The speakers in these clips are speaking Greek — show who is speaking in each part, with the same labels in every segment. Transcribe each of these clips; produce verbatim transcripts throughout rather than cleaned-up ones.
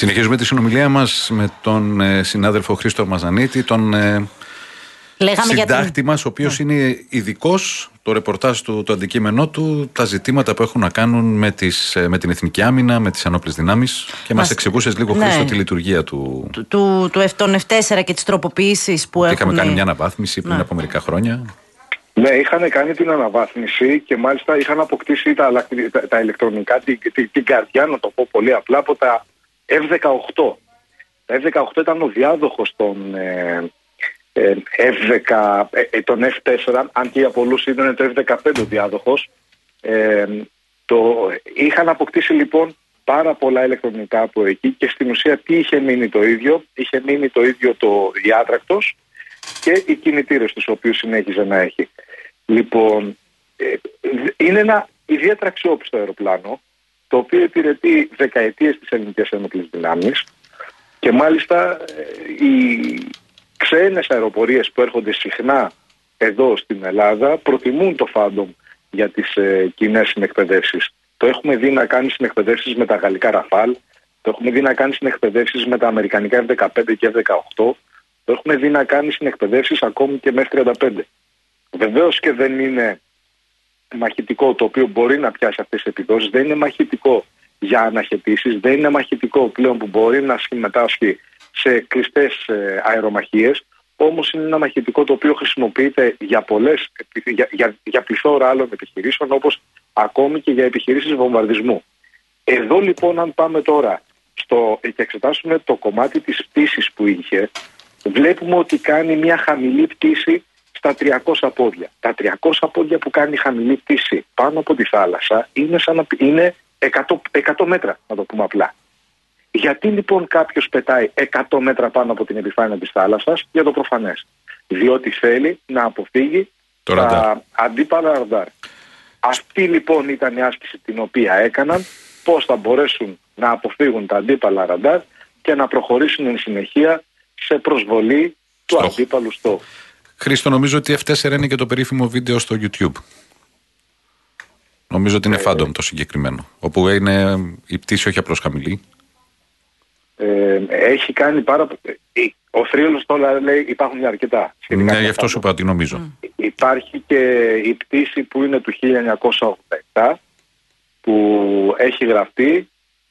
Speaker 1: Συνεχίζουμε τη συνομιλία μας με τον ε, συνάδελφο Χρήστο Μαζανίτη, τον ε, συντάκτη την... μας, ο οποίος yeah. είναι ειδικός, το ρεπορτάζ του, το αντικείμενό του, τα ζητήματα που έχουν να κάνουν με, τις, με την εθνική άμυνα, με τις ενόπλες δυνάμεις, και μας, μας εξηγούσες λίγο, ναι. Χρήστο, τη λειτουργία του,
Speaker 2: του, του, του εφ τέσσερα και τις τροποποιήσεις που έχουν.
Speaker 1: Είχαμε κάνει μια αναβάθμιση πριν ναι. από μερικά χρόνια.
Speaker 3: Ναι, είχαν κάνει την αναβάθμιση και μάλιστα είχαν αποκτήσει τα, τα, τα ηλεκτρονικά, την, την, την καρδιά, να το πω πολύ απλά, από τα εφ δεκαοκτώ. Τα εφ δεκαοκτώ ήταν ο διάδοχος των, ε, ε, εφ δέκα, ε, των εφ τέσσερα, αν και για πολλούς ήταν το εφ δεκαπέντε ο διάδοχος. Ε, το, είχαν αποκτήσει λοιπόν πάρα πολλά ηλεκτρονικά από εκεί και στην ουσία τι είχε μείνει το ίδιο? Είχε μείνει το ίδιο το διάτρακτος και οι κινητήρες τους οποίους συνέχιζε να έχει. Λοιπόν, ε, είναι ένα ιδιαίτερα αξιόπιστο αεροπλάνο, το οποίο υπηρετεί δεκαετίες τις ελληνικές ενόπλες δυνάμεις και μάλιστα ε, οι ξένες αεροπορίες που έρχονται συχνά εδώ στην Ελλάδα προτιμούν το Phantom για τις ε, κοινές συνεκπαιδεύσεις. Το έχουμε δει να κάνει συνεκπαιδεύσεις με τα γαλλικά Rafale, το έχουμε δει να κάνει συνεκπαιδεύσεις με τα αμερικανικά εφ δεκαπέντε και εφ δεκαοκτώ, το έχουμε δει να κάνει συνεκπαιδεύσεις ακόμη και με εφ τριάντα πέντε. Βεβαίως και δεν είναι μαχητικό το οποίο μπορεί να πιάσει αυτές τις επιδόσεις, δεν είναι μαχητικό για αναχαιτήσεις, δεν είναι μαχητικό πλέον που μπορεί να συμμετάσχει σε κλειστές ε, αερομαχίες, όμως είναι ένα μαχητικό το οποίο χρησιμοποιείται για πολλές, για, για, για πληθώρα άλλων επιχειρήσεων, όπως ακόμη και για επιχειρήσεις βομβαρδισμού. Εδώ λοιπόν, αν πάμε τώρα στο, και εξετάσουμε το κομμάτι της πτήσης που είχε, βλέπουμε ότι κάνει μια χαμηλή πτήση στα τριακόσια πόδια. Τα τριακόσια πόδια που κάνει χαμηλή πτήση πάνω από τη θάλασσα είναι, σαν να, είναι εκατό, εκατό μέτρα, να το πούμε απλά. Γιατί λοιπόν κάποιος πετάει εκατό μέτρα πάνω από την επιφάνεια της θάλασσας? Για το προφανές. Διότι θέλει να αποφύγει το τα ραντάρ. αντίπαλα ραντάρ. Αυτή λοιπόν ήταν η άσκηση την οποία έκαναν, πώς θα μπορέσουν να αποφύγουν τα αντίπαλα ραντάρ και να προχωρήσουν εν συνεχεία σε προσβολή του Στοχ. αντίπαλου στόχου.
Speaker 1: Χρήστο, νομίζω ότι εφ τέσσερα είναι και το περίφημο βίντεο στο YouTube. Νομίζω ότι είναι ε, Phantom το συγκεκριμένο, όπου είναι η πτήση όχι απλώς χαμηλή.
Speaker 3: Ε, έχει κάνει πάρα πολύ. Ο θρύλος τώρα λέει υπάρχουν αρκετά.
Speaker 1: Ναι, γι' αυτό σου είπα τι νομίζω.
Speaker 3: Mm. Υπάρχει και η πτήση που είναι του χίλια εννιακόσια ογδόντα επτά που έχει γραφτεί.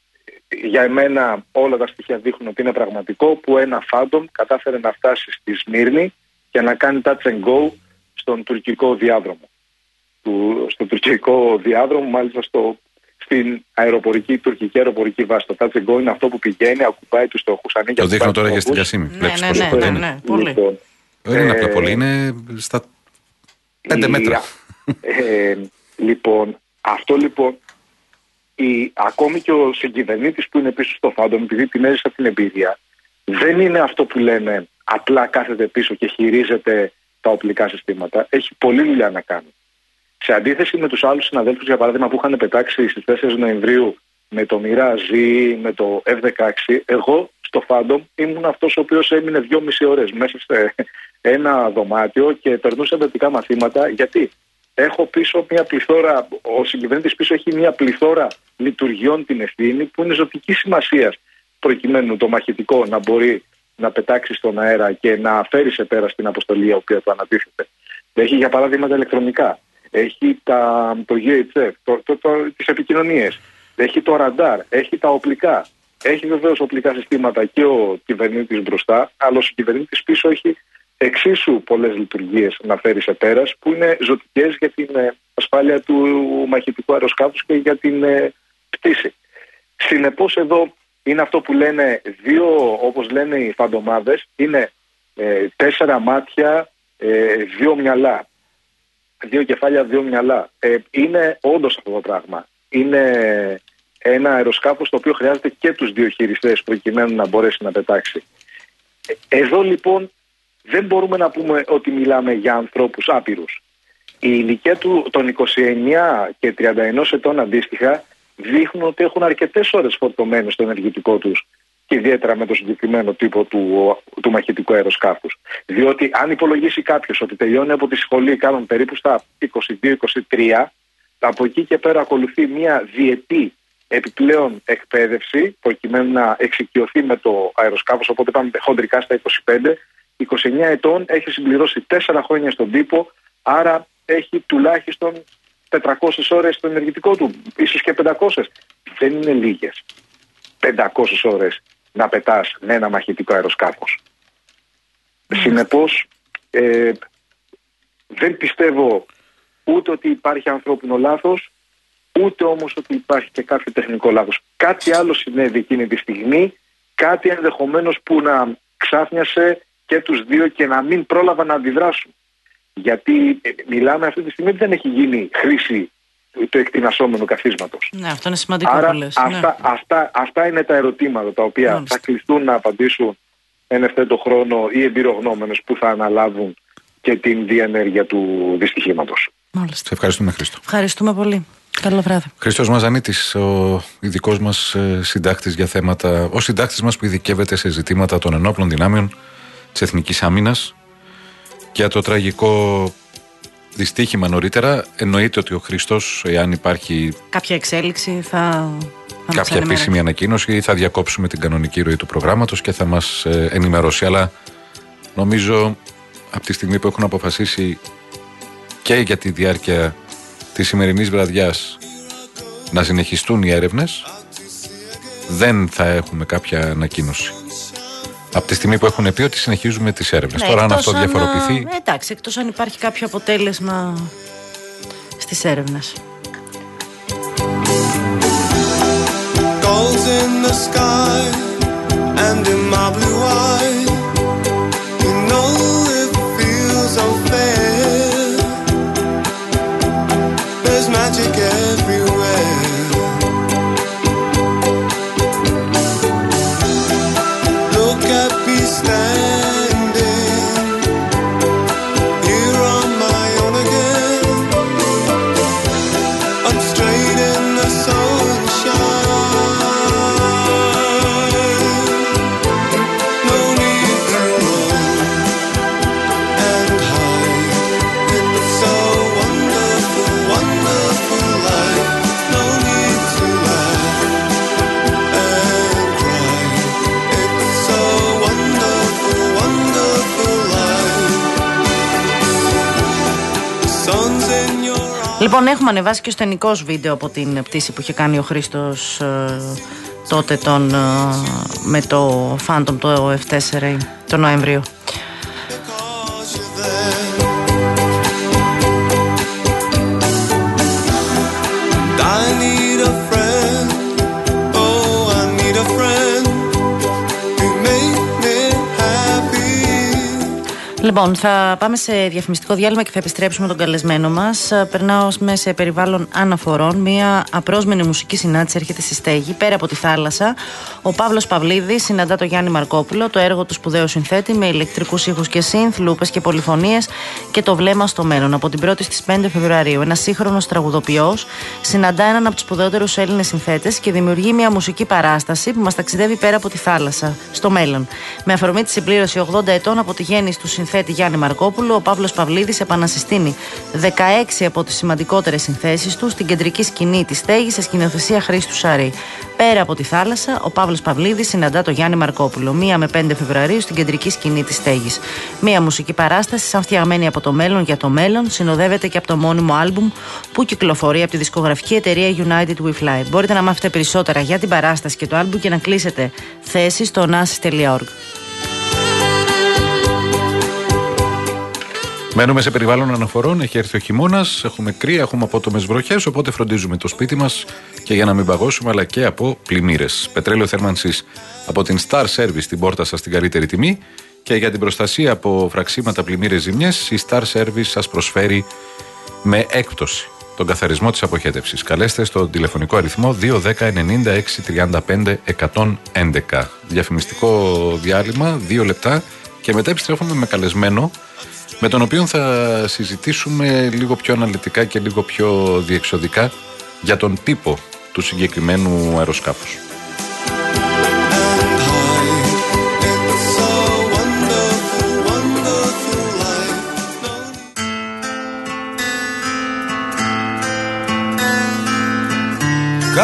Speaker 3: Για εμένα όλα τα στοιχεία δείχνουν ότι είναι πραγματικό, που ένα Phantom κατάφερε να φτάσει στη Σμύρνη και να κάνει touch and go στον τουρκικό διάδρομο. Του, στο τουρκικό διάδρομο, μάλιστα στο, στην αεροπορική, τουρκική αεροπορική βάση. Το touch and go είναι αυτό που πηγαίνει, ακουμπάει τους στοχούς.
Speaker 1: Το δείχνω τώρα και στην Κασίμη.
Speaker 2: Ναι, ναι, ναι, ναι, ναι, ναι, πολύ.
Speaker 3: Λοιπόν,
Speaker 1: δεν είναι απλά πολύ, είναι στα πέντε μέτρα.
Speaker 3: Ε, λοιπόν, αυτό λοιπόν, η, ακόμη και ο συγκυβερνήτης που είναι πίσω στο Phantom, επειδή την έζησα την εμπειρία, δεν είναι αυτό που λένε απλά κάθεται πίσω και χειρίζεται τα οπλικά συστήματα. Έχει πολλή δουλειά να κάνει. Σε αντίθεση με τους άλλους συναδέλφους, για παράδειγμα, που είχαν πετάξει στις τέσσερις Νοεμβρίου με το Mirage ή με το εφ δεκαέξι, εγώ στο Phantom ήμουν αυτός ο οποίος έμεινε δυόμιση ώρες μέσα σε ένα δωμάτιο και περνούσε εντατικά μαθήματα. Γιατί έχω πίσω μια πληθώρα, ο συγκυβερνήτης πίσω έχει μια πληθώρα λειτουργιών την ευθύνη που είναι ζωτική σημασία προκειμένου το μαχητικό να μπορεί να πετάξει στον αέρα και να φέρει σε πέρα στην αποστολή η οποία του ανατίθεται. Έχει για παράδειγμα τα ηλεκτρονικά, έχει τα, το τζι έιτς εφ, το, το, το, τις επικοινωνίες, έχει το ραντάρ, έχει τα οπλικά. Έχει βεβαίως οπλικά συστήματα και ο κυβερνήτης μπροστά, αλλά ο κυβερνήτης πίσω έχει εξίσου πολλές λειτουργίες να φέρει σε πέρας που είναι ζωτικές για την ασφάλεια του μαχητικού αεροσκάφους και για την ε, πτήση. Συνεπώς εδώ είναι αυτό που λένε δύο, όπως λένε οι φαντομάδες, είναι ε, τέσσερα μάτια, ε, δύο μυαλά. Δύο κεφάλια, δύο μυαλά. Ε, είναι όντως αυτό το πράγμα. Είναι ένα αεροσκάφος το οποίο χρειάζεται και τους δύο χειριστές προκειμένου να μπορέσει να πετάξει. Εδώ λοιπόν δεν μπορούμε να πούμε ότι μιλάμε για ανθρώπους άπειρους. Η ηλικία του των είκοσι εννιά και τριάντα ένα ετών αντίστοιχα δείχνουν ότι έχουν αρκετές ώρες φορτωμένες στο ενεργητικό τους και ιδιαίτερα με το συγκεκριμένο τύπο του, του μαχητικού αεροσκάφους. Διότι αν υπολογίσει κάποιος ότι τελειώνει από τη σχολή κάνουν περίπου στα είκοσι δύο είκοσι τρία, από εκεί και πέρα ακολουθεί μια διετή επιπλέον εκπαίδευση προκειμένου να εξοικειωθεί με το αεροσκάφος, οπότε πάμε χοντρικά στα είκοσι πέντε. είκοσι εννέα ετών, έχει συμπληρώσει τέσσερα χρόνια στον τύπο, άρα έχει τουλάχιστον τετρακόσιες ώρες στο ενεργητικό του, ίσως και πεντακόσιες. Δεν είναι λίγες. πεντακόσιες ώρες να πετάς με ένα μαχητικό αεροσκάφος. Mm. Συνεπώς, ε, δεν πιστεύω ούτε ότι υπάρχει ανθρώπινο λάθος, ούτε όμως ότι υπάρχει και κάποιο τεχνικό λάθος. Κάτι άλλο συνέβη εκείνη τη στιγμή, κάτι ενδεχομένως που να ξάφνιασε και τους δύο και να μην πρόλαβαν να αντιδράσουν. Γιατί ε, μιλάμε αυτή τη στιγμή ότι δεν έχει γίνει χρήση του εκτινασσόμενου καθίσματος.
Speaker 2: Ναι, αυτό είναι σημαντικό.
Speaker 3: Άρα
Speaker 2: που λες,
Speaker 3: αυτά,
Speaker 2: ναι.
Speaker 3: αυτά, αυτά είναι τα ερωτήματα τα οποία Μάλιστα. θα κληθούν να απαντήσουν εν ευθέτω χρόνο οι εμπειρογνώμενες που θα αναλάβουν και την διενέργεια του δυστυχήματος.
Speaker 2: Μάλιστα.
Speaker 1: Σε ευχαριστούμε, Χρήστο.
Speaker 2: Ευχαριστούμε πολύ. Καλό βράδυ.
Speaker 1: Χρήστος Μαζανίτης, ο ειδικός μας συντάκτης για θέματα, ο συντάκτης μας που ειδικεύεται σε ζητήματα των ενόπλων δυνάμεων της Εθνικής Άμυνας. Για το τραγικό δυστύχημα νωρίτερα, εννοείται ότι ο Χρήστος, εάν υπάρχει
Speaker 2: κάποια εξέλιξη, θα, θα
Speaker 1: κάποια επίσημη ανακοίνωση, θα διακόψουμε την κανονική ροή του προγράμματος και θα μας ε, ενημερώσει. Αλλά νομίζω από τη στιγμή που έχουν αποφασίσει και για τη διάρκεια της σημερινής βραδιάς να συνεχιστούν οι έρευνες, δεν θα έχουμε κάποια ανακοίνωση. Από τη στιγμή που έχουν πει ότι συνεχίζουμε τις έρευνες.
Speaker 2: Ναι,
Speaker 1: τώρα αν αυτό διαφοροποιηθεί...
Speaker 2: Α, εντάξει, εκτός αν υπάρχει κάποιο αποτέλεσμα στις έρευνες. Λοιπόν, έχουμε ανεβάσει και στενικός βίντεο από την πτήση που είχε κάνει ο Χρήστος ε, τότε τον, ε, με το Phantom, το εφ τέσσερα, το Νοέμβριο. Λοιπόν, θα πάμε σε διαφημιστικό διάλειμμα και θα επιστρέψουμε τον καλεσμένο μας. Περνάω σε περιβάλλον αναφορών. Μία απρόσμενη μουσική συνάντηση έρχεται στη Στέγη, πέρα από τη θάλασσα. Ο Παύλος Παυλίδης συναντά το Γιάννη Μαρκόπουλο, το έργο του σπουδαίου συνθέτη με ηλεκτρικούς ήχους και συνθ, λούπες και πολυφωνίες και το βλέμμα στο μέλλον. Από την πρώτη στις πέντε Φεβρουαρίου, ένας σύγχρονος τραγουδοποιός συναντά έναν από τους σπουδαιότερους Έλληνες συνθέτες και δημιουργεί μια μουσική παράσταση που μας ταξιδεύει πέρα από τη θάλασσα, στο μέλλον. Με αφορμή τη συμπλήρωση ογδόντα ετών από τη γέννηση του συνθέτη Γιάννη Μαρκόπουλου, ο Παύλος Παυλίδης επανασυστήνει δεκαέξι από τις σημαντικότερες συνθέσεις του στην κεντρική σκηνή της Στέγης σε σκηνοθεσία Χρήστου Σαρή. Πέρα από τη θάλασσα, ο Παύλος Παυλίδης συναντά το Γιάννη Μαρκόπουλο, μία με πέντε Φεβρουαρίου στην κεντρική σκηνή της Στέγης. Μία μουσική παράσταση σαν φτιαγμένη από το μέλλον για το μέλλον, συνοδεύεται και από το μόνιμο άλμπουμ που κυκλοφορεί από τη δισκογραφική εταιρεία United We Fly. Μπορείτε να μάθετε περισσότερα για την παράσταση και το άλμπουμ και να κλείσετε θέση στο nasis τελεία org.
Speaker 1: Μένουμε σε περιβάλλον αναφορών, έχει έρθει ο χειμώνας, έχουμε κρύα, έχουμε απότομες βροχές, οπότε φροντίζουμε το σπίτι μας και για να μην παγώσουμε, αλλά και από πλημμύρες. Πετρέλαιο θέρμανσης από την Star Service στην πόρτα σας στην καλύτερη τιμή και για την προστασία από φραξίματα, πλημμύρες, ζημιές, η Star Service σας προσφέρει με έκπτωση τον καθαρισμό της αποχέτευσης. Καλέστε στο τηλεφωνικό αριθμό δύο ένα μηδέν ενενήντα έξι τριάντα πέντε εκατόν έντεκα. Διαφημιστικό διάλειμμα, δύο λεπτά και μετά επιστρέφουμε με καλεσμένο, με τον οποίο θα συζητήσουμε λίγο πιο αναλυτικά και λίγο πιο διεξοδικά για τον τύπο του συγκεκριμένου αεροσκάφους.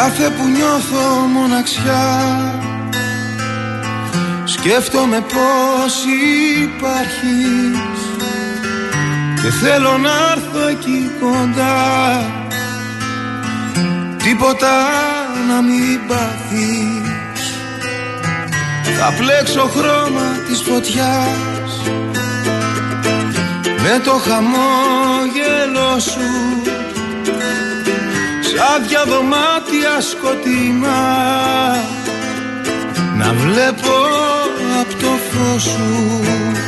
Speaker 4: Κάθε που νιώθω μοναξιά σκέφτομαι πως υπάρχεις και θέλω να έρθω εκεί κοντά, τίποτα να μην πάθεις. Θα πλέξω χρώμα της φωτιάς με το χαμόγελο σου, σαν δυο δωμάτια σκοτεινά να βλέπω απ' το φως σου,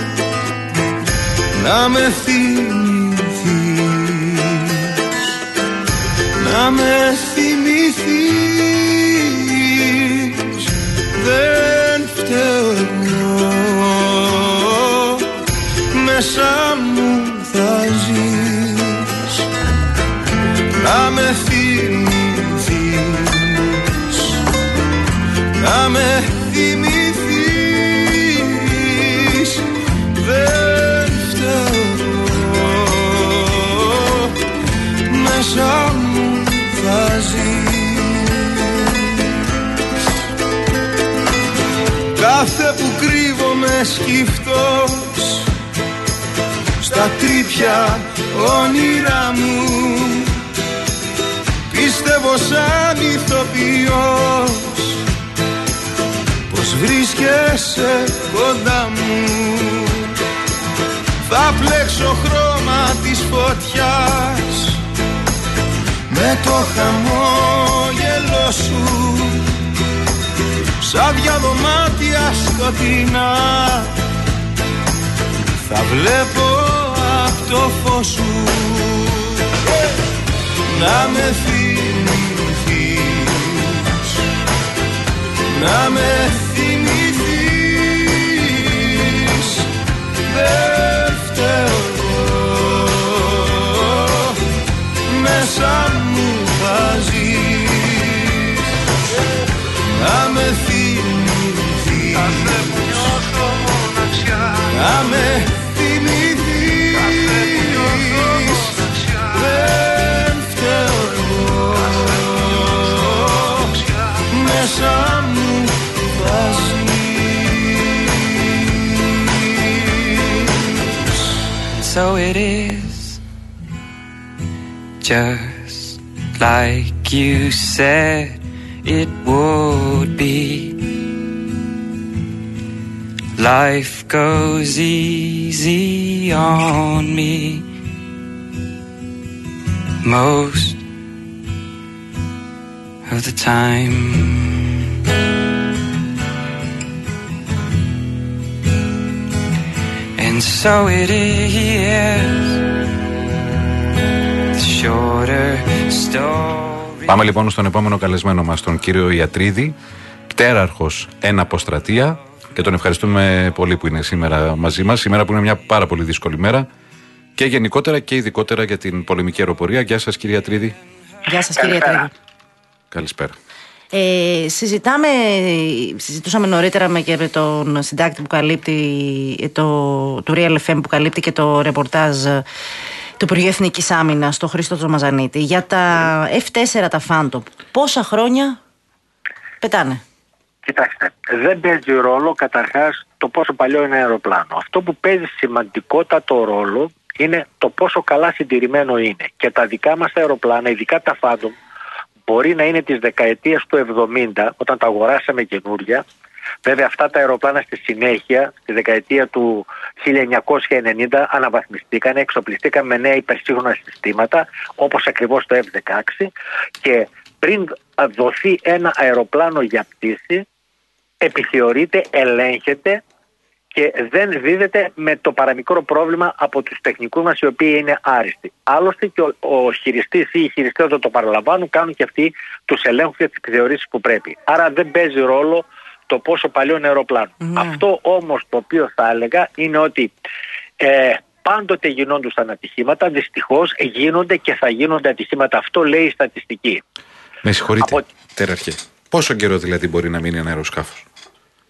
Speaker 4: να με θυμηθείς, να με θυμηθείς. Δεν φταίω εγώ, μέσα μου θα ζεις, να με θυμηθείς, να με θυμηθείς. Δεν φταίω, μέσα μου θα ζεις. Κάθε που κρύβομαι σκυφτός στα τρύπια όνειρά μου, πίστευω σαν ηθοποιός πως βρίσκεσαι κοντά μου. Θα πλέξω χρώμα της φωτιάς με το χαμόγελο σου, σαν δυο δωμάτια σκοτεινά θα βλέπω απ' το φως σου, να με θυμηθείς, να με θυμηθείς. Δεν φταίω εγώ, μέσα μου θα ζεις, να με θυμηθείς, να με θυμηθείς. Δεν φταίω εγώ, μέσα μου θα ζεις.
Speaker 5: So it is, just like you said it would be. Life goes easy on me most of the time. And so it is, the shorter story.
Speaker 1: Πάμε λοιπόν στον επόμενο καλεσμένο μας, τον κύριο Ιατρίδη, πτέραρχος εν αποστρατεία, και τον ευχαριστούμε πολύ που είναι σήμερα μαζί μας, σήμερα που είναι μια πάρα πολύ δύσκολη μέρα και γενικότερα και ειδικότερα για την πολεμική αεροπορία. Γεια σας κύριε Ιατρίδη.
Speaker 2: Γεια σας κύριε Ιατρίδη.
Speaker 1: Καλησπέρα.
Speaker 2: Ε, συζητάμε, συζητούσαμε νωρίτερα με, και με τον συντάκτη που καλύπτει το, του Real εφ εμ που καλύπτει και το ρεπορτάζ του Υπουργείου Εθνικής Άμυνας, τον Χρήστο Τζομαζανίτη, για τα εφ φορ, τα Phantom. Πόσα χρόνια πετάνε?
Speaker 6: Κοιτάξτε, δεν παίζει ρόλο καταρχάς το πόσο παλιό είναι αεροπλάνο. Αυτό που παίζει σημαντικότατο ρόλο είναι το πόσο καλά συντηρημένο είναι. Και τα δικά μας αεροπλάνα, ειδικά τα Phantom, μπορεί να είναι της δεκαετίας του εβδομήντα, όταν τα αγοράσαμε καινούρια. Βέβαια αυτά τα αεροπλάνα στη συνέχεια, στη δεκαετία του χίλια εννιακόσια ενενήντα, αναβαθμιστήκαν, εξοπλιστήκαν με νέα υπερσύγχρονα συστήματα, όπως ακριβώς το εφ δεκαέξι, και πριν δοθεί ένα αεροπλάνο για πτήση, επιθεωρείται, ελέγχεται και δεν δίδεται με το παραμικρό πρόβλημα από τους τεχνικούς μας, οι οποίοι είναι άριστοι. Άλλωστε και ο, ο χειριστής ή οι χειριστές όταν το παραλαμβάνουν κάνουν και αυτοί τους ελέγχους και τις επιθεωρήσεις που πρέπει. Άρα δεν παίζει ρόλο το πόσο παλιό είναι αεροπλάνο. Mm. Αυτό όμως το οποίο θα έλεγα είναι ότι ε, πάντοτε γινόντουσαν ατυχήματα, δυστυχώς γίνονται και θα γίνονται ατυχήματα. Αυτό λέει η στατιστική.
Speaker 1: Με συγχωρείτε, από... τεραρχέ. Πόσο καιρό δηλαδή μπορεί να μείνει ένα αεροσκάφος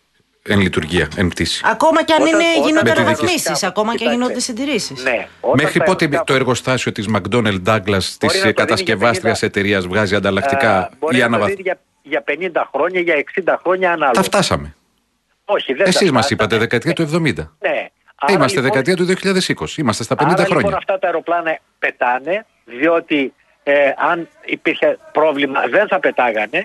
Speaker 1: εν λειτουργία, εν πτήση.
Speaker 2: Ακόμα και αν
Speaker 6: Όταν-
Speaker 2: είναι,
Speaker 6: όταν
Speaker 2: γίνονται
Speaker 1: με τη δική
Speaker 2: αναβαθμίσεις, ακόμα και
Speaker 6: Κοιτάξτε.
Speaker 2: γίνονται συντηρήσεις.
Speaker 6: Ναι, όταν
Speaker 1: Μέχρι
Speaker 6: τα
Speaker 1: πότε
Speaker 6: αεροσκάφη-
Speaker 1: το εργοστάσιο της McDonnell Douglas,
Speaker 6: Μπορεί
Speaker 1: της
Speaker 6: να το δίνει
Speaker 1: κατασκευάστριας
Speaker 6: για πενήντα
Speaker 1: εταιρείας, βγάζει
Speaker 6: Α,
Speaker 1: ανταλλακτικά
Speaker 6: μπορεί
Speaker 1: ή
Speaker 6: να το
Speaker 1: αναβαθ...
Speaker 6: δίνει για, για πενήντα χρόνια, για εξήντα χρόνια ανάλογα.
Speaker 1: Τα φτάσαμε.
Speaker 6: Όχι, δεν
Speaker 1: Εσείς
Speaker 6: τα
Speaker 1: μας
Speaker 6: φτάσαμε.
Speaker 1: είπατε δεκαετία του εβδομήντα.
Speaker 6: Ναι.
Speaker 1: Ε,
Speaker 6: Άρα,
Speaker 1: είμαστε
Speaker 6: λοιπόν,
Speaker 1: δεκαετία του δύο χιλιάδες είκοσι. Είμαστε στα πενήντα
Speaker 6: άρα,
Speaker 1: χρόνια.
Speaker 6: λοιπόν αυτά τα αεροπλάνα πετάνε, διότι ε, αν υπήρχε πρόβλημα δεν θα πετάγανε.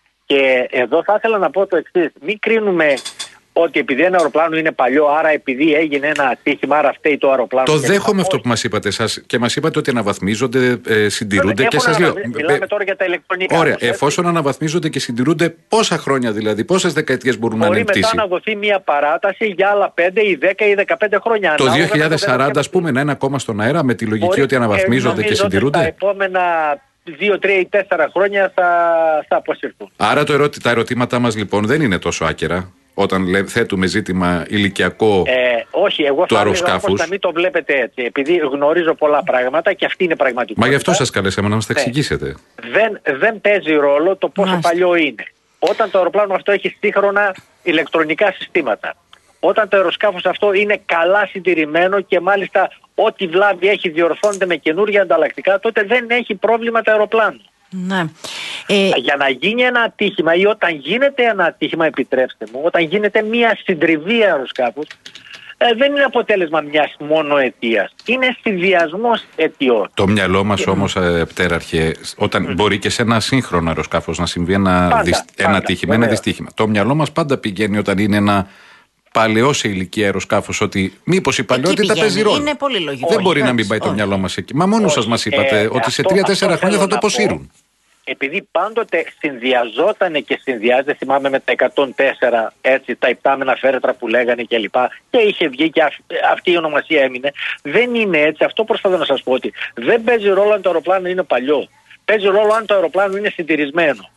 Speaker 6: Και εδώ θα ήθελα να πω το εξής. Μην κρίνουμε ότι επειδή ένα αεροπλάνο είναι παλιό, άρα επειδή έγινε ένα ατύχημα, άρα φταίει το αεροπλάνο.
Speaker 1: Το
Speaker 6: και
Speaker 1: δέχομαι
Speaker 6: όχι.
Speaker 1: αυτό που μας είπατε εσάς και μας είπατε ότι αναβαθμίζονται, ε, συντηρούνται και
Speaker 6: Έχουν
Speaker 1: σας λέω.
Speaker 6: αναβα- Μιλάμε τώρα για τα ηλεκτρονικά.
Speaker 1: Ωραία,
Speaker 6: όμως, έτσι.
Speaker 1: εφόσον αναβαθμίζονται και συντηρούνται, πόσα χρόνια δηλαδή, πόσες δεκαετίες μπορούν να είναι
Speaker 6: Μπορεί
Speaker 1: εν
Speaker 6: μετά
Speaker 1: πτήση.
Speaker 6: να δοθεί μια παράταση για άλλα πέντε ή δέκα ή δεκαπέντε χρόνια.
Speaker 1: Το
Speaker 6: ανάλογα με
Speaker 1: δύο χιλιάδες σαράντα,
Speaker 6: κατασκευαστή.
Speaker 1: ας πούμε, να είναι ακόμα στον αέρα με τη λογική
Speaker 6: Μπορεί-
Speaker 1: ότι αναβαθμίζονται
Speaker 6: ε,
Speaker 1: και
Speaker 6: νομίζω ότι
Speaker 1: συντηρούνται.
Speaker 6: Τα επόμενα δύο, τρία ή τέσσερα χρόνια θα, θα αποσυρθούν.
Speaker 1: Άρα το ερώτη, τα ερωτήματά μας λοιπόν δεν είναι τόσο άκερα όταν λέ, θέτουμε ζήτημα ηλικιακό.
Speaker 6: Ε, όχι, εγώ
Speaker 1: του
Speaker 6: θα έλεγα
Speaker 1: αεροσκάφους.
Speaker 6: όμως να μην το βλέπετε έτσι. Επειδή γνωρίζω πολλά πράγματα και αυτή είναι πραγματικότητα.
Speaker 1: Μα γι' αυτό σας καλέσαμε να μας τα
Speaker 6: Ναι.
Speaker 1: εξηγήσετε.
Speaker 6: δεν, δεν παίζει ρόλο το πόσο
Speaker 2: Μάλιστα.
Speaker 6: παλιό είναι. Όταν το αεροπλάνο αυτό έχει σύγχρονα ηλεκτρονικά συστήματα, όταν το αεροσκάφος αυτό είναι καλά συντηρημένο και μάλιστα ό,τι βλάβη έχει διορθώνεται με καινούργια ανταλλακτικά, τότε δεν έχει πρόβλημα το αεροπλάνο.
Speaker 2: Ναι. Ε,
Speaker 6: Για να γίνει ένα ατύχημα ή όταν γίνεται ένα ατύχημα, επιτρέψτε μου, όταν γίνεται μια συντριβή αεροσκάφους, ε, δεν είναι αποτέλεσμα μιας μόνο αιτίας. Είναι συνδυασμός αιτιών.
Speaker 1: Το μυαλό μας όμως, ε, πτέραρχε, όταν μπορεί και σε ένα σύγχρονο αεροσκάφος να συμβεί ένα,
Speaker 6: Πάντα,
Speaker 1: δυσ- ένα
Speaker 6: πάντα,
Speaker 1: ατύχημα, ένα
Speaker 6: βεβαίως.
Speaker 1: δυστύχημα. Το μυαλό μας πάντα πηγαίνει όταν είναι ένα παλαιό σε ηλικία αεροσκάφος ότι μήπως η παλαιότητα
Speaker 2: πηγαίνει.
Speaker 1: παίζει ρόλο.
Speaker 2: Είναι πολύ λογικό.
Speaker 1: Δεν
Speaker 2: Όχι,
Speaker 1: μπορεί να μην
Speaker 2: εντάξει,
Speaker 1: πάει το
Speaker 2: όχι.
Speaker 1: μυαλό μας εκεί. Μα μόνο
Speaker 6: Όχι,
Speaker 1: σας μας είπατε
Speaker 6: ε,
Speaker 1: ότι σε
Speaker 6: αυτό-
Speaker 1: τρία-τέσσερα
Speaker 6: αυτό
Speaker 1: χρόνια θα
Speaker 6: θέλω
Speaker 1: το
Speaker 6: να πω.
Speaker 1: αποσύρουν.
Speaker 6: Επειδή πάντοτε συνδυαζόταν και συνδυάζεται, θυμάμαι με τα εκατόν τέσσερα, έτσι, τα υπτάμενα φέρετρα που λέγανε κλπ. Και, και είχε βγει και αυ, αυτή η ονομασία έμεινε. Δεν είναι έτσι. Αυτό προσπαθώ να σας πω, ότι δεν παίζει ρόλο αν το αεροπλάνο είναι παλιό. Παίζει ρόλο αν το αεροπλάνο είναι συντηρησμένο.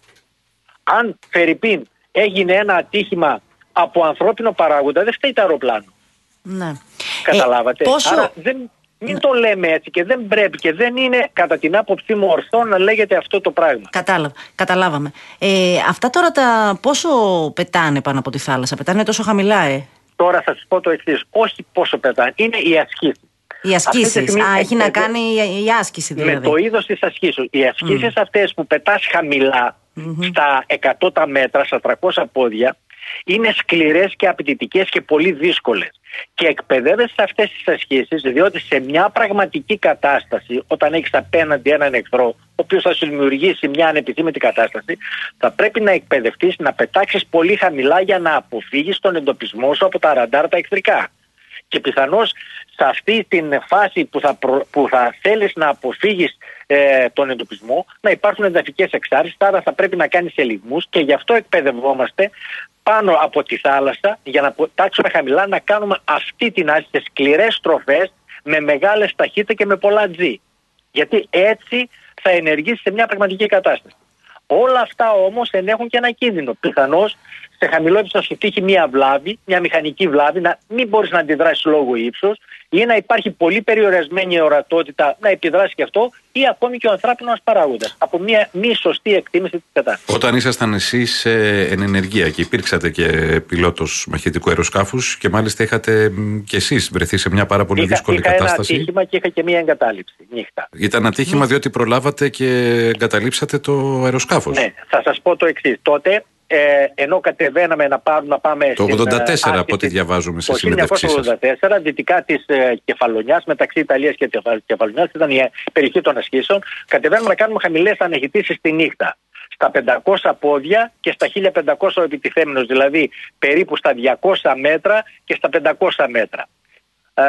Speaker 6: Αν, φερειπίν, έγινε ένα ατύχημα από ανθρώπινο παράγοντα, δεν φταίει το αεροπλάνο.
Speaker 2: Ναι.
Speaker 6: Καταλάβατε.
Speaker 2: Ε, πόσο...
Speaker 6: Άρα δεν, μην το λέμε έτσι και δεν πρέπει και δεν είναι κατά την άποψή μου ορθό να λέγεται αυτό το πράγμα.
Speaker 2: Κατάλαβα, καταλάβαμε. Ε, αυτά τώρα τα πόσο πετάνε πάνω από τη θάλασσα, πετάνε τόσο χαμηλά, ε.
Speaker 6: Τώρα θα σας πω το εξής. Όχι πόσο πετάνε, είναι οι ασκήσεις.
Speaker 2: Οι
Speaker 6: Αυτή τη
Speaker 2: ασκήσεις.
Speaker 6: στιγμή
Speaker 2: Α, έχει να
Speaker 6: εκπαιδε-
Speaker 2: κάνει η, η άσκηση δηλαδή.
Speaker 6: Με το είδος της ασκήσεως. Οι ασκήσεις αυτές που πετάς χαμηλά, στα εκατό τα μέτρα, στα τριακόσια πόδια, είναι σκληρές και απαιτητικές και πολύ δύσκολες. Και εκπαιδεύεσαι σε αυτές τις ασκήσεις, διότι σε μια πραγματική κατάσταση, όταν έχεις απέναντι έναν εχθρό, ο οποίος θα σου δημιουργήσει μια ανεπιθύμητη κατάσταση, θα πρέπει να εκπαιδευτείς να πετάξεις πολύ χαμηλά για να αποφύγεις τον εντοπισμό σου από τα ραντάρ τα εχθρικά. Και πιθανώς σε αυτή την φάση που θα, προ... που θα θέλεις να αποφύγεις ε, τον εντοπισμό, να υπάρχουν ενταφικές εξάρσεις, άρα θα πρέπει να κάνεις ελιγμούς και γι' αυτό εκπαιδευόμαστε πάνω από τη θάλασσα για να πετάξουμε χαμηλά, να κάνουμε αυτή την άσκηση σε σκληρές στροφές με μεγάλες ταχύτητα και με πολλά G. Γιατί έτσι θα ενεργήσει σε μια πραγματική κατάσταση. Όλα αυτά όμως ενέχουν και ένα κίνδυνο. Πιθανώς σε χαμηλό ύψος να σου τύχει μια βλάβη, μια μηχανική βλάβη, να μην μπορείς να αντιδράσεις λόγω ύψους ή να υπάρχει πολύ περιορισμένη ορατότητα να επιδράσει και αυτό ή ακόμη και ο ανθρώπινος παράγοντας από μια μη σωστή εκτίμηση της κατάστασης.
Speaker 1: Όταν ήσασταν εσείς ε, εν ενεργεία και υπήρξατε και πιλότος μαχητικού αεροσκάφους και μάλιστα είχατε μ, και εσείς βρεθεί σε μια πάρα πολύ
Speaker 6: είχα,
Speaker 1: δύσκολη
Speaker 6: είχα
Speaker 1: κατάσταση.
Speaker 6: ένα ατύχημα και είχα και μια εγκατάλειψη νύχτα.
Speaker 1: Ήταν ατύχημα διότι προλάβατε και εγκαταλείψατε το αεροσκάφος.
Speaker 6: Ναι, θα σας πω το εξής. Τότε, ε, ενώ κατεβαίναμε να, πάρουμε, να πάμε
Speaker 1: Το
Speaker 6: στην,
Speaker 1: ογδόντα τέσσερα
Speaker 6: ε,
Speaker 1: από ό,τι διαβάζουμε σε
Speaker 6: το
Speaker 1: συνέντευξή σας.
Speaker 6: χίλια εννιακόσια ογδόντα τέσσερα, δυτικά της ε, Κεφαλονιάς, μεταξύ Ιταλίας και Κεφαλονιάς, ήταν η περιοχή των ασκήσεων. Κατεβαίνουμε να κάνουμε χαμηλές αναχαιτήσεις τη νύχτα. Στα πεντακόσια πόδια και στα χίλια πεντακόσια επιτιθέμενος, δηλαδή περίπου στα διακόσια μέτρα και στα πεντακόσια μέτρα. Ε,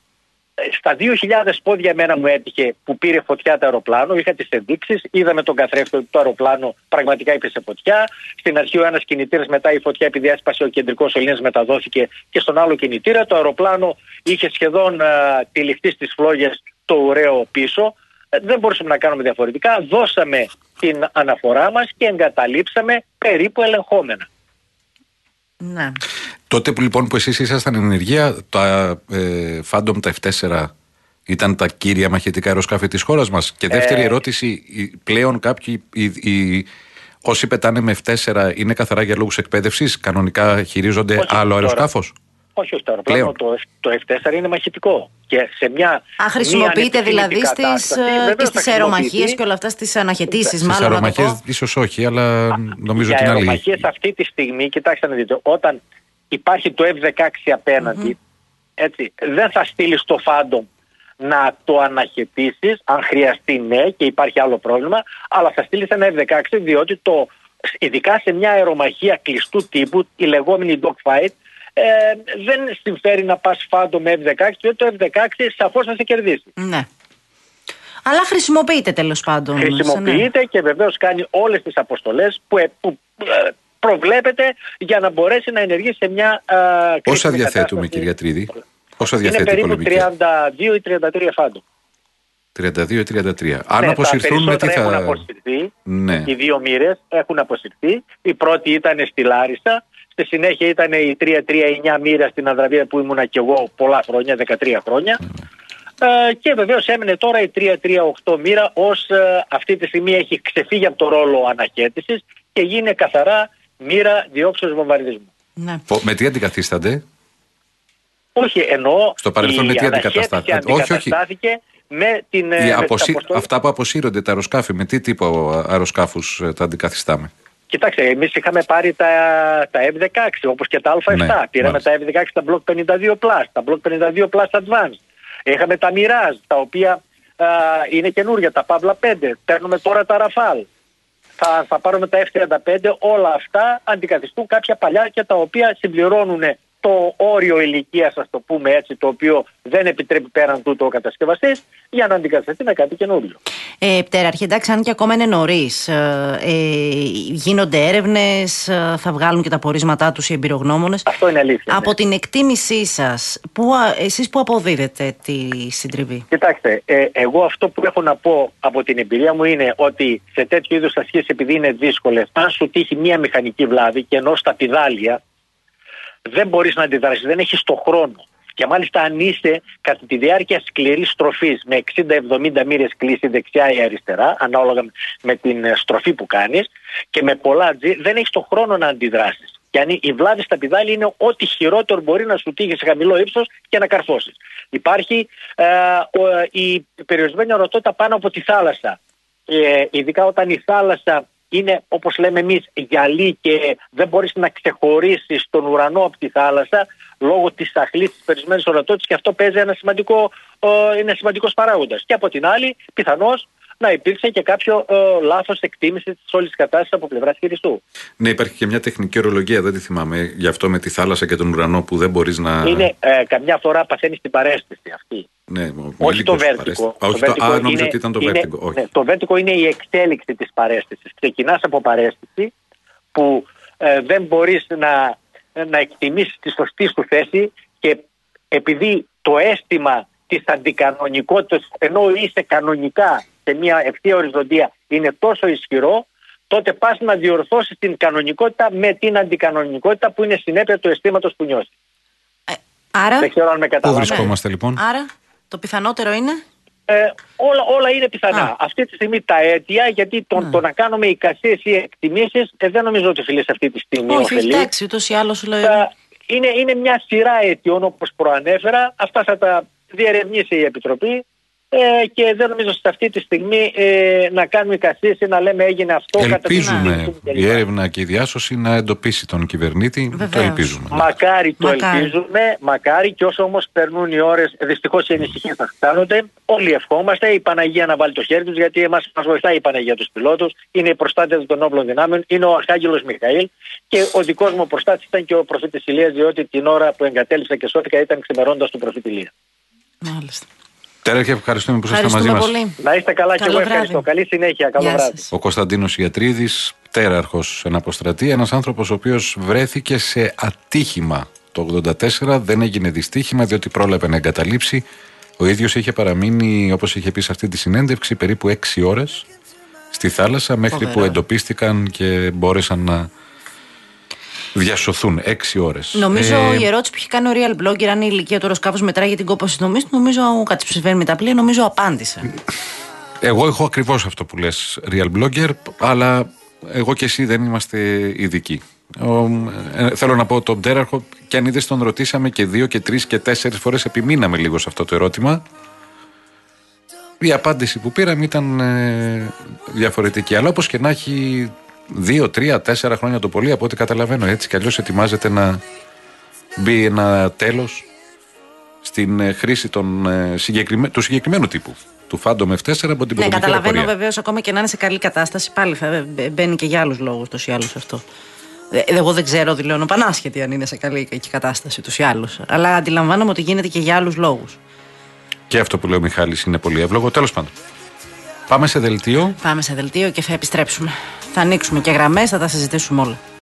Speaker 6: Στα δύο χιλιάδες πόδια εμένα μου έτυχε που πήρε φωτιά το αεροπλάνο, είχα τις ενδείξεις, είδαμε τον καθρέφτη ότι το αεροπλάνο πραγματικά έπεσε φωτιά. Στην αρχή ο ένας κινητήρας, μετά η φωτιά επειδή έσπασε ο κεντρικός σωλήνας μεταδόθηκε και στον άλλο κινητήρα. Το αεροπλάνο είχε σχεδόν α, τυλιχτεί στις φλόγες το ουραίο πίσω. Ε, δεν μπορούσαμε να κάνουμε διαφορετικά. Δώσαμε την αναφορά μας και εγκαταλείψαμε περίπου ελεγχόμενα.
Speaker 2: Ναι.
Speaker 1: Τότε που λοιπόν που εσείς ήσασταν εν ενεργεία, τα ε, Phantom, τα εφ τέσσερα ήταν τα κύρια μαχητικά αεροσκάφη της χώρας μας. Και δεύτερη
Speaker 6: Ε,
Speaker 1: ερώτηση, πλέον κάποιοι οι, οι Όσοι πετάνε με εφ τέσσερα είναι καθαρά για λόγους εκπαίδευσης, κανονικά χειρίζονται
Speaker 6: όχι,
Speaker 1: άλλο
Speaker 6: τώρα,
Speaker 1: αεροσκάφος.
Speaker 6: Όχι, όχι, το αεροπλάνο, το, το εφ τέσσερα είναι μαχητικό. Και σε μια.
Speaker 2: Α, χρησιμοποιείται δηλαδή στις, και στις αερομαχίες και όλα αυτά, στις αναχαιτήσεις, μάλλον.
Speaker 1: Στις αερομαχίες ίσως όχι, αλλά Α, νομίζω ότι είναι άλλη.
Speaker 6: Οι αερομαχίες αυτή τη στιγμή, κοιτάξτε να δείτε, όταν υπάρχει το εφ δεκαέξι απέναντι, mm-hmm. έτσι, δεν θα στείλει το Phantom να το αναχαιτήσεις, αν χρειαστεί ναι και υπάρχει άλλο πρόβλημα, αλλά θα στείλει ένα εφ δεκαέξι, διότι το, ειδικά σε μια αερομαχία κλειστού τύπου, η λεγόμενη dogfight, ε, δεν συμφέρει να πας Phantom με εφ δεκαέξι, διότι το εφ δεκαέξι σαφώς θα σε κερδίσει.
Speaker 2: Ναι. Αλλά χρησιμοποιείται τέλος πάντων.
Speaker 6: Χρησιμοποιείται, ναι. Και βεβαίως κάνει όλες τις αποστολές που, που ε, προβλέπεται για να μπορέσει να ενεργήσει σε μια ε,
Speaker 1: Πόσα διαθέτουμε, κυρία Τρίδη? Πόσα
Speaker 6: είναι περίπου τριάντα δύο ή τριάντα τρία Phantom.
Speaker 1: τριάντα δύο ή τριάντα τρία. Αν
Speaker 6: ναι,
Speaker 1: αποσυρθούν με τι θα...
Speaker 6: έχουν αποσυρθεί.
Speaker 1: Ναι.
Speaker 6: Οι δύο μοίρες έχουν αποσυρθεί. Η πρώτη ήταν στη Λάρισα. Στη συνέχεια ήταν η τρία τρία εννιά μοίρα στην Ανδραβία που ήμουνα και εγώ πολλά χρόνια, δεκατρία χρόνια. Mm. Ε, και βεβαίως έμεινε τώρα η τρία τρία οκτώ μοίρα, ως ε, αυτή τη στιγμή έχει ξεφύγει από το ρόλο αναχέτησης και γίνει καθαρά μοίρα διόξεως βομβαρδισμού.
Speaker 2: Ναι.
Speaker 1: Με τι αντικαθίστανται?
Speaker 6: Όχι, εννοώ
Speaker 1: στο παρελθόν με τι αντικαταστάθηκε?
Speaker 6: Όχι, όχι. Με την,
Speaker 1: με αποσύ... Αυτά που αποσύρονται τα αεροσκάφη, με τι τύπο αεροσκάφους τα αντικαθιστάμε?
Speaker 6: Κοιτάξτε, εμείς είχαμε πάρει τα, τα εφ δεκαέξι όπως και τα Α επτά. Ναι, πήραμε μάλιστα. Τα εφ δεκαέξι, τα Block πενήντα δύο Plus, τα Block πενήντα δύο Plus Advanced. Είχαμε τα Mirage, τα οποία α, είναι καινούργια, τα Pavla πέντε. Παίρνουμε τώρα τα Rafale. Θα, θα πάρουμε τα εφ τριάντα πέντε. Όλα αυτά αντικαθιστούν κάποια παλιά και τα οποία συμπληρώνουν το όριο ηλικίας, ας το πούμε έτσι, το οποίο δεν επιτρέπει πέραν τούτο ο κατασκευαστής, για να αντικατασταθεί με κάτι καινούριο.
Speaker 2: Ε, Πτέραρχε, εντάξει, αν και ακόμα είναι νωρίς, ε, ε, γίνονται έρευνες, ε, θα βγάλουν και τα πορίσματά τους οι εμπειρογνώμονες.
Speaker 6: Αυτό είναι αλήθεια.
Speaker 2: Από
Speaker 6: ναι.
Speaker 2: την εκτίμησή σας, που, εσείς που αποδίδετε τη συντριβή?
Speaker 6: Κοιτάξτε, ε, εγώ αυτό που έχω να πω από την εμπειρία μου είναι ότι σε τέτοιου είδους ασκήσεις, επειδή είναι δύσκολες, αν σου τύχει μία μηχανική βλάβη και ενώ στα πηδάλια, δεν μπορείς να αντιδράσεις, δεν έχεις το χρόνο. Και μάλιστα αν είσαι κατά τη διάρκεια σκληρής στροφής με εξήντα εβδομήντα μοίρες κλίση δεξιά ή αριστερά, ανάλογα με την στροφή που κάνεις, και με πολλά τζι, δεν έχεις το χρόνο να αντιδράσεις. Και αν η βλάβη στα πηδάλια είναι ό,τι χειρότερο μπορεί να σου τύχει σε χαμηλό ύψος και να καρφώσεις. Υπάρχει ε, ο, η περιορισμένη ορατότητα πάνω από τη θάλασσα. Ε, ειδικά όταν η θάλασσα είναι, όπως λέμε εμείς, γυαλί και δεν μπορείς να ξεχωρίσεις τον ουρανό από τη θάλασσα λόγω της αχλής της περιορισμένης ορατότητας, και αυτό παίζει ένα σημαντικό, ε, είναι σημαντικός παράγοντας. Και από την άλλη, πιθανώς να υπήρξε και κάποιο ε, λάθος εκτίμηση της όλης της κατάστασης από πλευράς χειριστού.
Speaker 1: Ναι, υπάρχει και μια τεχνική ορολογία, δεν τη θυμάμαι, γι' αυτό με τη θάλασσα και τον ουρανό που δεν μπορείς να...
Speaker 6: Είναι, ε, καμιά φορά παθαίνεις την παρέστηση αυτή.
Speaker 1: Ναι,
Speaker 6: όχι το βέρτικο.
Speaker 1: Όχι το, α, νόμιζα ότι ήταν το βέρτικο. Όχι.
Speaker 6: Ναι, το βέρτικο είναι η εξέλιξη της παρέστησης. Ξεκινάς από παρέστηση που ε, δεν μπορείς να, να εκτιμήσεις τη σωστή σου θέση, και επειδή το αίσθημα της αντικανονικότητας, ενώ είσαι κανονικά σε μια ευθεία οριζοντία, είναι τόσο ισχυρό, τότε πας να διορθώσεις την κανονικότητα με την αντικανονικότητα που είναι συνέπεια του αισθήματος που νιώσεις.
Speaker 2: Ε, άρα,
Speaker 6: δεν ξέρω αν με
Speaker 1: πού βρισκόμαστε λοιπόν?
Speaker 2: Άρα, το πιθανότερο είναι...
Speaker 6: Ε, όλα, όλα είναι πιθανά. Α. Αυτή τη στιγμή τα αίτια, γιατί το, το να κάνουμε εικασίες ή εκτιμήσεις, ε, δεν νομίζω ότι οφείλει σε αυτή τη στιγμή.
Speaker 2: Όχι, εντάξει, ούτως ή άλλως λέω...
Speaker 6: Είναι, είναι μια σειρά αιτιών, όπως προανέφερα. Αυτά θα τα διερευνήσει η Επιτροπή. Ε, και δεν νομίζω σε αυτή τη στιγμή ε, να κάνουμε εικασίες ή να λέμε έγινε αυτό.
Speaker 1: Ελπίζουμε κατά η έρευνα και η διάσωση να εντοπίσει τον κυβερνήτη. Βεβαίως. Το ελπίζουμε.
Speaker 6: Μακάρι το
Speaker 2: μακάρι.
Speaker 6: ελπίζουμε, μακάρι, και όσο όμως περνούν οι ώρες, δυστυχώς οι ανησυχίες θα φτάνονται. Όλοι ευχόμαστε η Παναγία να βάλει το χέρι τους, γιατί εμάς μας βοηθάει η Παναγία τους πιλότους, είναι οι προστάτες των όπλων δυνάμεων, είναι ο Αρχάγγελος Μιχαήλ, και ο δικός μου προστάτης ήταν και ο προφήτης Ηλίας, διότι την ώρα που εγκατέλειψα και σώθηκα ήταν ξημερώντας του προφήτη Ηλία.
Speaker 2: Μάλιστα.
Speaker 1: Τέραρχε, ευχαριστούμε που ήσασταν μαζί μας.
Speaker 6: Να είστε καλά. Καλό και εγώ ευχαριστώ. Καλή συνέχεια. Καλό βράδυ.
Speaker 1: Ο Κωνσταντίνος Ιατρίδης, τέραρχος εν αποστρατεία, ένας άνθρωπος ο οποίος βρέθηκε σε ατύχημα το ογδόντα τέσσερα, δεν έγινε δυστύχημα διότι πρόλαβε να εγκαταλείψει. Ο ίδιος είχε παραμείνει, όπως είχε πει σε αυτή τη συνέντευξη, περίπου έξι ώρες στη θάλασσα μέχρι Φοβερό. που εντοπίστηκαν και μπόρεσαν να διασωθούν. Έξι ώρες.
Speaker 2: Νομίζω ε... η ερώτηση που είχε κάνει ο Real Blogger, αν η ηλικία του αεροσκάφους μετράει για την κόπωση νομής, νομίζω κάτι που συμβαίνει με τα πλοία, νομίζω απάντησε.
Speaker 1: Εγώ έχω ακριβώς αυτό που λες, Real Blogger, αλλά εγώ και εσύ δεν είμαστε ειδικοί. Ο, ε, θέλω να πω τον πτέραρχο, και αν είδες τον ρωτήσαμε και δύο και τρεις και τέσσερις φορές, επιμείναμε λίγο σε αυτό το ερώτημα. Η απάντηση που πήραμε ήταν ε, διαφορετική. Αλλά όπως και να έχει, δύο, τρία, τέσσερα χρόνια το πολύ, από ό,τι καταλαβαίνω, έτσι κι αλλιώς ετοιμάζεται να μπει ένα τέλος στην ε, χρήση των, ε, συγκεκριμέ... του συγκεκριμένου τύπου. Του Phantom εφ τέσσερα από την πρωτοβουλία.
Speaker 2: Ναι, καταλαβαίνω βεβαίως, ακόμα και να είναι σε καλή κατάσταση, πάλι θα μπαίνει και για άλλους λόγους τους ή άλλους αυτό. Εγώ δεν ξέρω, δηλώνω πανάσχετη αν είναι σε καλή κατάσταση τους ή άλλους. Αλλά αντιλαμβάνομαι ότι γίνεται και για άλλους λόγους.
Speaker 1: Και αυτό που λέει ο Μιχάλης είναι πολύ εύλογο. Τέλος πάντων. Πάμε σε δελτίο.
Speaker 2: Πάμε σε δελτίο και θα επιστρέψουμε. Θα ανοίξουμε και γραμμές, θα τα συζητήσουμε όλα.